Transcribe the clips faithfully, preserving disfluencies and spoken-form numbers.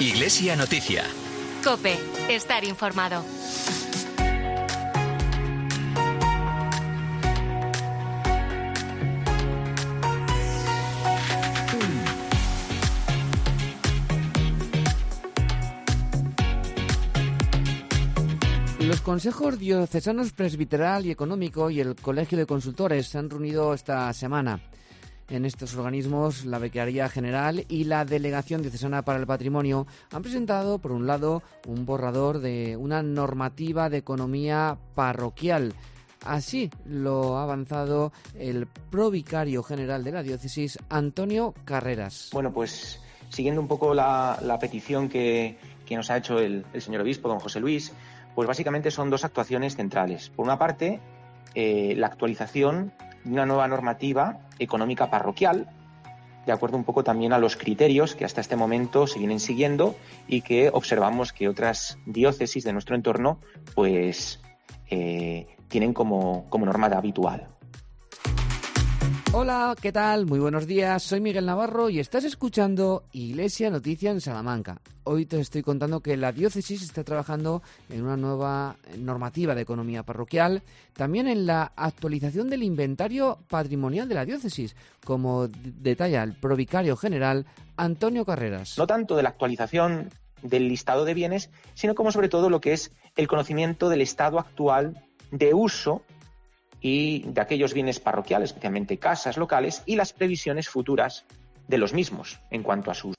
Iglesia Noticia. COPE. Estar informado. Los consejos diocesanos presbiteral y económico y el Colegio de Consultores se han reunido esta semana. En estos organismos, la Vicaría General y la Delegación Diocesana para el Patrimonio han presentado, por un lado, un borrador de una normativa de economía parroquial. Así lo ha avanzado el provicario general de la diócesis, Antonio Carreras. Bueno, pues siguiendo un poco la, la petición que, que nos ha hecho el, el señor obispo, don José Luis, pues básicamente son dos actuaciones centrales. Por una parte, eh, la actualización de una nueva normativa económica parroquial, de acuerdo un poco también a los criterios que hasta este momento se vienen siguiendo y que observamos que otras diócesis de nuestro entorno pues eh, tienen como, como norma habitual. Hola, ¿qué tal? Muy buenos días, soy Miguel Navarro y estás escuchando Iglesia Noticia en Salamanca. Hoy te estoy contando que la diócesis está trabajando en una nueva normativa de economía parroquial, también en la actualización del inventario patrimonial de la diócesis, como detalla el provicario general Antonio Carreras. No tanto de la actualización del listado de bienes, sino como sobre todo lo que es el conocimiento del estado actual de uso y de aquellos bienes parroquiales, especialmente casas locales, y las previsiones futuras de los mismos en cuanto a sus.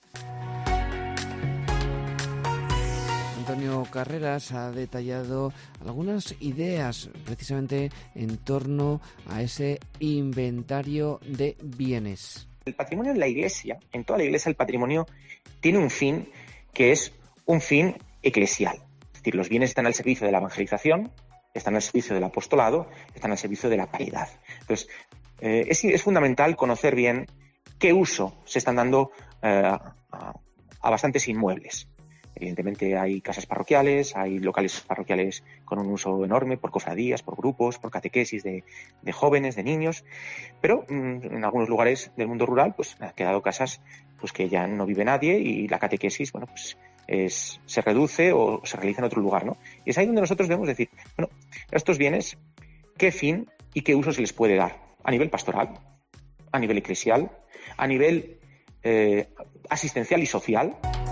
Antonio Carreras ha detallado algunas ideas precisamente en torno a ese inventario de bienes. El patrimonio en la Iglesia, en toda la Iglesia, el patrimonio tiene un fin que es un fin eclesial. Es decir, los bienes están al servicio de la evangelización, están al servicio del apostolado, están al servicio de la caridad. Entonces, eh, es, es fundamental conocer bien qué uso se están dando eh, a, a bastantes inmuebles. Evidentemente hay casas parroquiales, hay locales parroquiales con un uso enorme por cofradías, por grupos, por catequesis de, de jóvenes, de niños, pero mmm, en algunos lugares del mundo rural pues han quedado casas pues que ya no vive nadie y la catequesis, bueno, pues Es, se reduce o se realiza en otro lugar, ¿no? Y es ahí donde nosotros debemos decir, bueno, estos bienes, ¿qué fin y qué uso se les puede dar? A nivel pastoral, a nivel eclesial, a nivel eh, asistencial y social.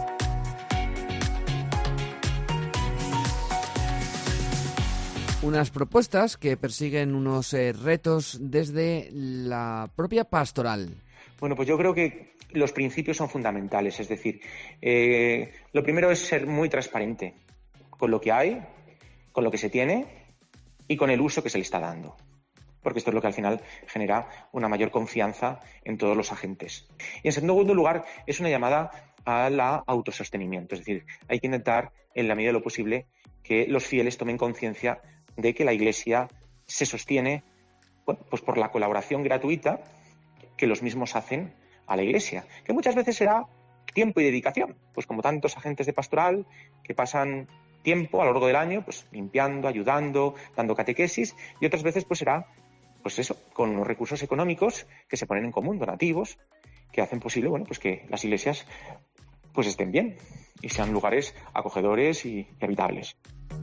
Unas propuestas que persiguen unos eh, retos desde la propia pastoral. Bueno, pues yo creo que los principios son fundamentales, es decir, eh, lo primero es ser muy transparente con lo que hay, con lo que se tiene y con el uso que se le está dando, porque esto es lo que al final genera una mayor confianza en todos los agentes. Y en segundo lugar, es una llamada a la autosostenimiento, es decir, hay que intentar, en la medida de lo posible, que los fieles tomen conciencia de que la Iglesia se sostiene, bueno, pues por la colaboración gratuita que los mismos hacen a la Iglesia, que muchas veces será tiempo y dedicación, pues como tantos agentes de pastoral que pasan tiempo a lo largo del año pues limpiando, ayudando, dando catequesis, y otras veces pues será pues eso, con unos recursos económicos que se ponen en común, donativos, que hacen posible, bueno, pues que las iglesias pues estén bien y sean lugares acogedores y, y habitables.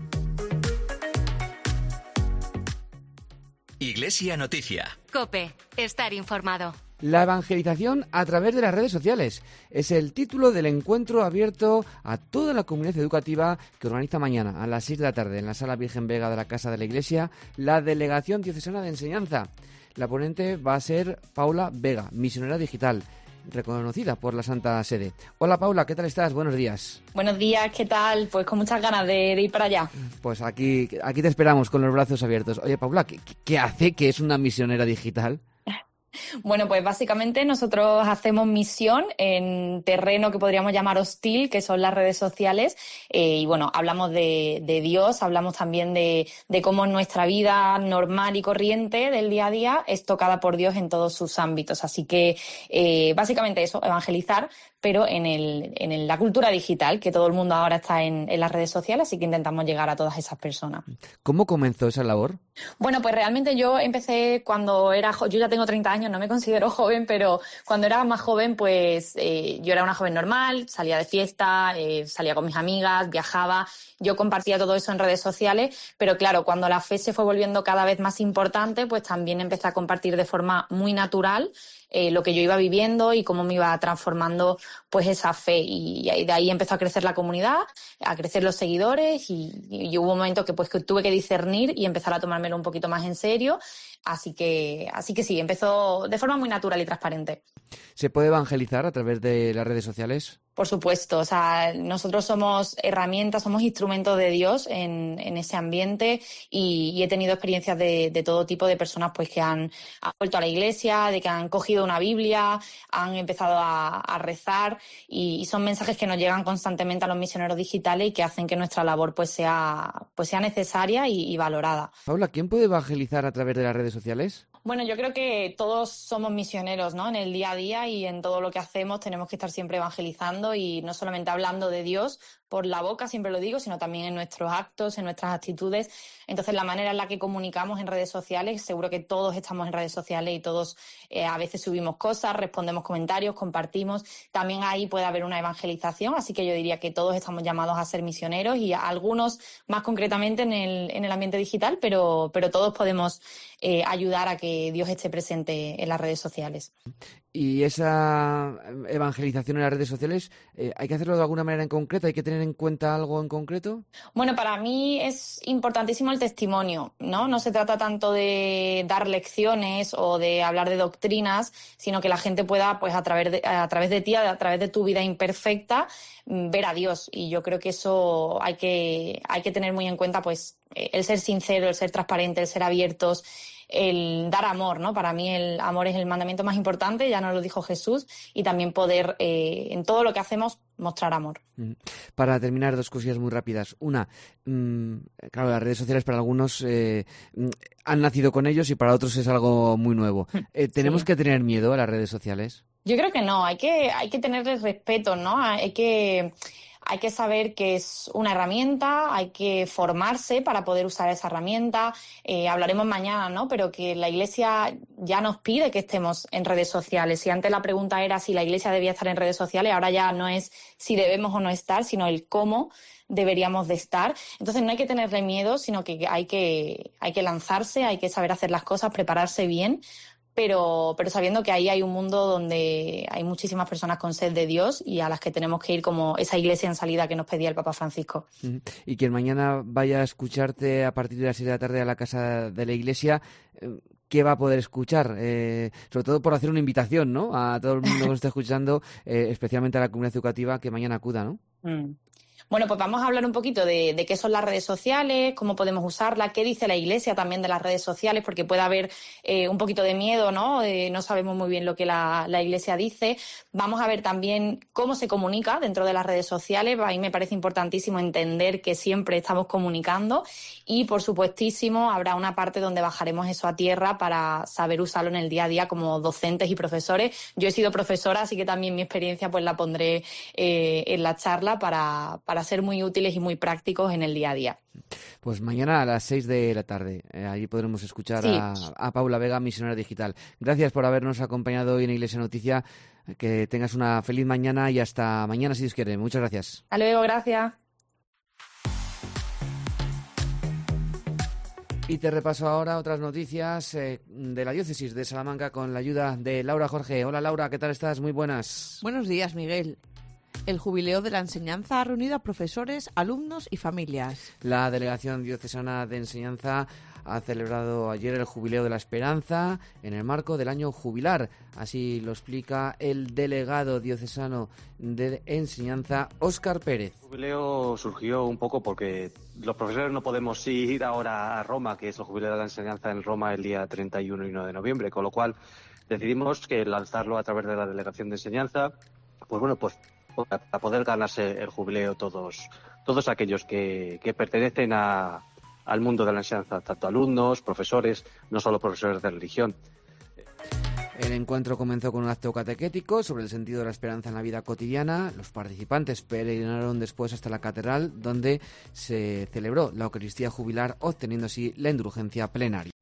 Iglesia Noticia. COPE. Estar informado. La evangelización a través de las redes sociales es el título del encuentro abierto a toda la comunidad educativa que organiza mañana a las seis de la tarde en la Sala Virgen Vega de la Casa de la Iglesia la Delegación Diocesana de Enseñanza. La ponente va a ser Paula Vega, misionera digital, reconocida por la Santa Sede. Hola Paula, ¿qué tal estás? Buenos días. Buenos días, ¿qué tal? Pues con muchas ganas de, de ir para allá. Pues aquí, aquí te esperamos con los brazos abiertos. Oye Paula, ¿qué, qué hace que es una misionera digital? Bueno, pues básicamente nosotros hacemos misión en terreno que podríamos llamar hostil, que son las redes sociales, eh, y bueno, hablamos de, de Dios, hablamos también de, de cómo nuestra vida normal y corriente del día a día es tocada por Dios en todos sus ámbitos. Así que eh, básicamente eso, evangelizar, pero en, el, en la cultura digital, que todo el mundo ahora está en, en las redes sociales, así que intentamos llegar a todas esas personas. ¿Cómo comenzó esa labor? Bueno, pues realmente yo empecé cuando era... Yo ya tengo treinta años, no me considero joven, pero cuando era más joven, pues eh, yo era una joven normal, salía de fiesta, eh, salía con mis amigas, viajaba, yo compartía todo eso en redes sociales, pero claro, cuando la fe se fue volviendo cada vez más importante, pues también empecé a compartir de forma muy natural Eh, lo que yo iba viviendo y cómo me iba transformando pues esa fe, y, y de ahí empezó a crecer la comunidad, a crecer los seguidores, y, y hubo un momento que pues que tuve que discernir y empezar a tomármelo un poquito más en serio, así que así que sí, empezó de forma muy natural y transparente. ¿Se puede evangelizar a través de las redes sociales? Por supuesto, o sea, nosotros somos herramientas, somos instrumentos de Dios en, en ese ambiente, y, y he tenido experiencias de, de todo tipo de personas pues que han, han vuelto a la iglesia, de que han cogido una Biblia, han empezado a, a rezar, y, y son mensajes que nos llegan constantemente a los misioneros digitales y que hacen que nuestra labor pues sea, pues sea necesaria y, y valorada. Paula, ¿quién puede evangelizar a través de las redes sociales? Bueno, yo creo que todos somos misioneros, ¿no? En el día a día y en todo lo que hacemos tenemos que estar siempre evangelizando, y no solamente hablando de Dios por la boca, siempre lo digo, sino también en nuestros actos, en nuestras actitudes. Entonces, la manera en la que comunicamos en redes sociales, seguro que todos estamos en redes sociales y todos eh, a veces subimos cosas, respondemos comentarios, compartimos. También ahí puede haber una evangelización, así que yo diría que todos estamos llamados a ser misioneros, y a algunos más concretamente en el, en el ambiente digital, pero, pero todos podemos eh, ayudar a que Dios esté presente en las redes sociales. ¿Y esa evangelización en las redes sociales eh, hay que hacerlo de alguna manera en concreto? ¿Hay que tener en cuenta algo en concreto? Bueno, para mí es importantísimo el testimonio, ¿no? No se trata tanto de dar lecciones o de hablar de doctrinas, sino que la gente pueda, pues a través de, a través de ti, a través de tu vida imperfecta, ver a Dios. Y yo creo que eso hay que, hay que tener muy en cuenta, pues el ser sincero, el ser transparente, el ser abiertos, el dar amor, ¿no? Para mí el amor es el mandamiento más importante, ya nos lo dijo Jesús, y también poder eh, en todo lo que hacemos mostrar amor. Para terminar, dos cosillas muy rápidas. Una, mmm, claro, las redes sociales para algunos eh, han nacido con ellos y para otros es algo muy nuevo. Eh, ¿Tenemos sí. que tener miedo a las redes sociales? Yo creo que no, hay que, hay que tenerles respeto, ¿no? Hay que... Hay que saber que es una herramienta, hay que formarse para poder usar esa herramienta. Eh, hablaremos mañana, ¿no? Pero que la Iglesia ya nos pide que estemos en redes sociales. Si antes la pregunta era si la Iglesia debía estar en redes sociales, ahora ya no es si debemos o no estar, sino el cómo deberíamos de estar. Entonces no hay que tenerle miedo, sino que hay que, hay que lanzarse, hay que saber hacer las cosas, prepararse bien, pero, pero sabiendo que ahí hay un mundo donde hay muchísimas personas con sed de Dios y a las que tenemos que ir como esa iglesia en salida que nos pedía el Papa Francisco. Y quien mañana vaya a escucharte a partir de las seis de la tarde a la casa de la iglesia, ¿qué va a poder escuchar? Eh, sobre todo por hacer una invitación, ¿no? A todo el mundo que nos está escuchando, eh, especialmente a la comunidad educativa, que mañana acuda, ¿no? Mm. Bueno, pues vamos a hablar un poquito de, de qué son las redes sociales, cómo podemos usarlas, qué dice la Iglesia también de las redes sociales, porque puede haber eh, un poquito de miedo, ¿no? Eh, no sabemos muy bien lo que la, la Iglesia dice. Vamos a ver también cómo se comunica dentro de las redes sociales. A mí me parece importantísimo entender que siempre estamos comunicando y, por supuestísimo, habrá una parte donde bajaremos eso a tierra para saber usarlo en el día a día como docentes y profesores. Yo he sido profesora, así que también mi experiencia pues la pondré eh, en la charla para, para ser muy útiles y muy prácticos en el día a día. Pues mañana a las seis de la tarde, eh, ahí podremos escuchar sí. a, a Paula Vega, misionera digital. Gracias por habernos acompañado hoy en Iglesia Noticia. Que tengas una feliz mañana y hasta mañana si Dios quiere. Muchas gracias. Hasta luego, gracias. Y te repaso ahora otras noticias eh, de la diócesis de Salamanca con la ayuda de Laura Jorge. Hola Laura, ¿qué tal estás? Muy buenas. Buenos días, Miguel. El Jubileo de la Enseñanza ha reunido a profesores, alumnos y familias. La Delegación Diocesana de Enseñanza ha celebrado ayer el Jubileo de la Esperanza en el marco del año jubilar. Así lo explica el delegado diocesano de Enseñanza, Óscar Pérez. El jubileo surgió un poco porque los profesores no podemos ir ahora a Roma, que es el Jubileo de la Enseñanza en Roma el día treinta y uno y uno de noviembre, con lo cual decidimos que lanzarlo a través de la Delegación de Enseñanza, pues bueno, pues para poder ganarse el jubileo todos todos aquellos que, que pertenecen a, al mundo de la enseñanza, tanto alumnos, profesores, no solo profesores de religión. El encuentro comenzó con un acto catequético sobre el sentido de la esperanza en la vida cotidiana. Los participantes peregrinaron después hasta la catedral, donde se celebró la Eucaristía jubilar, obteniendo así la indulgencia plenaria.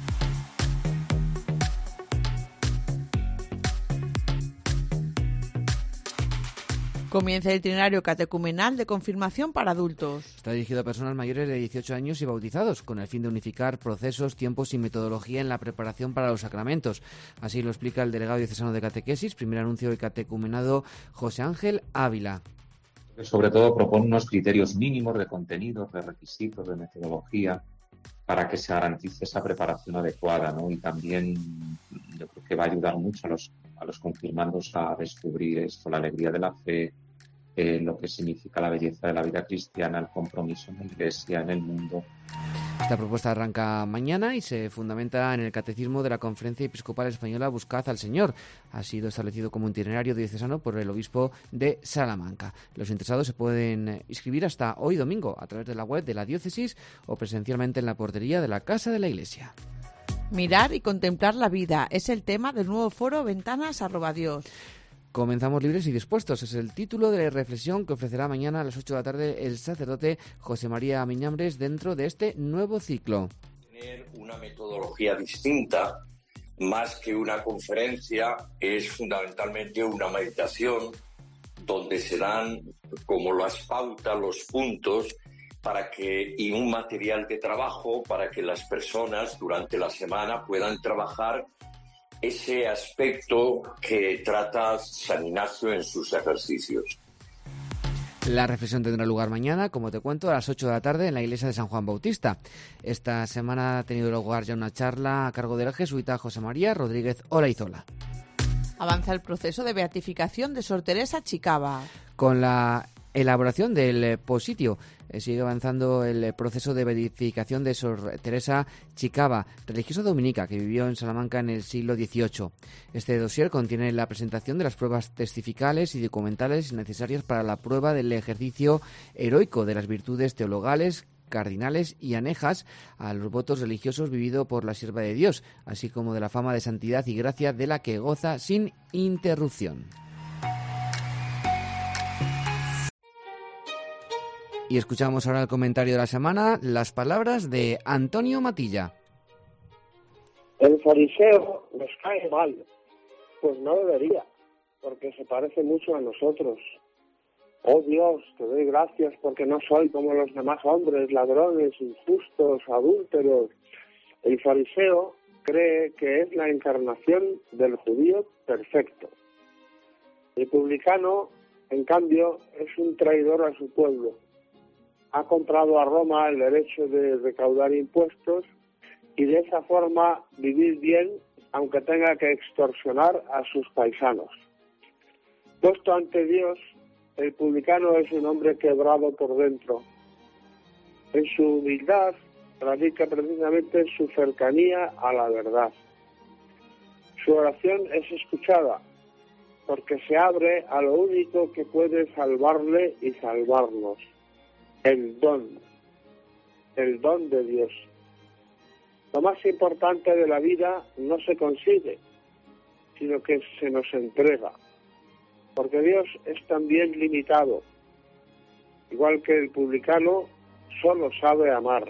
Comienza el itinerario catecumenal de confirmación para adultos. Está dirigido a personas mayores de dieciocho años y bautizados, con el fin de unificar procesos, tiempos y metodología en la preparación para los sacramentos. Así lo explica el delegado diocesano de catequesis, primer anuncio del catecumenado, José Ángel Ávila. Sobre todo propone unos criterios mínimos de contenidos, de requisitos, de metodología, para que se garantice esa preparación adecuada, ¿no? Y también yo creo que va a ayudar mucho a los, a los confirmandos a descubrir esto, la alegría de la fe, eh, lo que significa la belleza de la vida cristiana, el compromiso en la Iglesia, en el mundo. Esta propuesta arranca mañana y se fundamenta en el Catecismo de la Conferencia Episcopal Española Buscad al Señor. Ha sido establecido como itinerario diocesano por el obispo de Salamanca. Los interesados se pueden inscribir hasta hoy domingo a través de la web de la diócesis o presencialmente en la portería de la Casa de la Iglesia. Mirar y contemplar la vida es el tema del nuevo foro Ventanas arroba Dios. Comenzamos libres y dispuestos. Es el título de la reflexión que ofrecerá mañana a las ocho de la tarde el sacerdote José María Miñambres dentro de este nuevo ciclo. Tener una metodología distinta, más que una conferencia, es fundamentalmente una meditación donde se dan como las pautas, los puntos para que, y un material de trabajo para que las personas durante la semana puedan trabajar ese aspecto que trata San Ignacio en sus ejercicios. La reflexión tendrá lugar mañana, como te cuento, a las ocho de la tarde en la iglesia de San Juan Bautista. Esta semana ha tenido lugar ya una charla a cargo del jesuita José María Rodríguez Olaizola. Avanza el proceso de beatificación de Sor Teresa Chicava. Con la elaboración del positio eh, sigue avanzando el proceso de beatificación de Sor Teresa Chicava, religiosa dominica que vivió en Salamanca en el siglo dieciocho. Este dossier contiene la presentación de las pruebas testificales y documentales necesarias para la prueba del ejercicio heroico de las virtudes teologales, cardinales y anejas a los votos religiosos vivido por la sierva de Dios, así como de la fama de santidad y gracia de la que goza sin interrupción. Y escuchamos ahora el comentario de la semana, las palabras de Antonio Matilla. El fariseo nos cae mal, pues no debería, porque se parece mucho a nosotros. Oh Dios, te doy gracias porque no soy como los demás hombres, ladrones, injustos, adúlteros. El fariseo cree que es la encarnación del judío perfecto. El publicano, en cambio, es un traidor a su pueblo. Ha comprado a Roma el derecho de recaudar impuestos y de esa forma vivir bien, aunque tenga que extorsionar a sus paisanos. Puesto ante Dios, el publicano es un hombre quebrado por dentro. En su humildad radica precisamente su cercanía a la verdad. Su oración es escuchada, porque se abre a lo único que puede salvarle y salvarnos. El don, el don de Dios. Lo más importante de la vida no se consigue, sino que se nos entrega, porque Dios es también limitado, igual que el publicano solo sabe amar.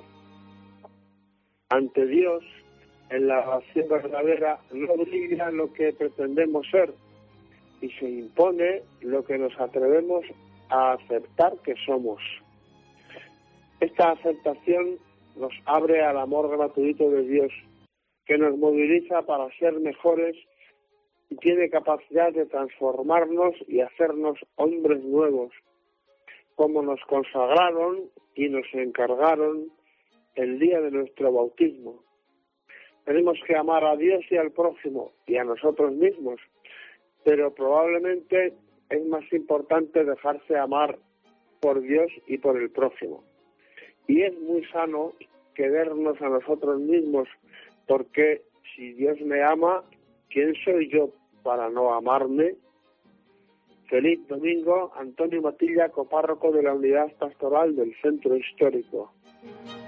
Ante Dios, en la oración verdadera, no brilla lo que pretendemos ser, y se impone lo que nos atrevemos a aceptar que somos. Esta aceptación nos abre al amor gratuito de Dios, que nos moviliza para ser mejores y tiene capacidad de transformarnos y hacernos hombres nuevos, como nos consagraron y nos encargaron el día de nuestro bautismo. Tenemos que amar a Dios y al prójimo y a nosotros mismos, pero probablemente es más importante dejarse amar por Dios y por el prójimo. Y es muy sano querernos a nosotros mismos, porque si Dios me ama, ¿quién soy yo para no amarme? Feliz domingo, Antonio Matilla, copárroco de la Unidad Pastoral del Centro Histórico.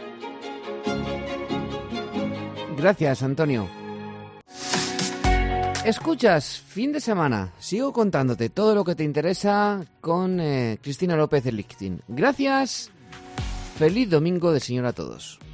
Gracias, Antonio. Escuchas, fin de semana. Sigo contándote todo lo que te interesa con eh, Cristina López Lichting. Gracias. Feliz domingo de Señor a todos.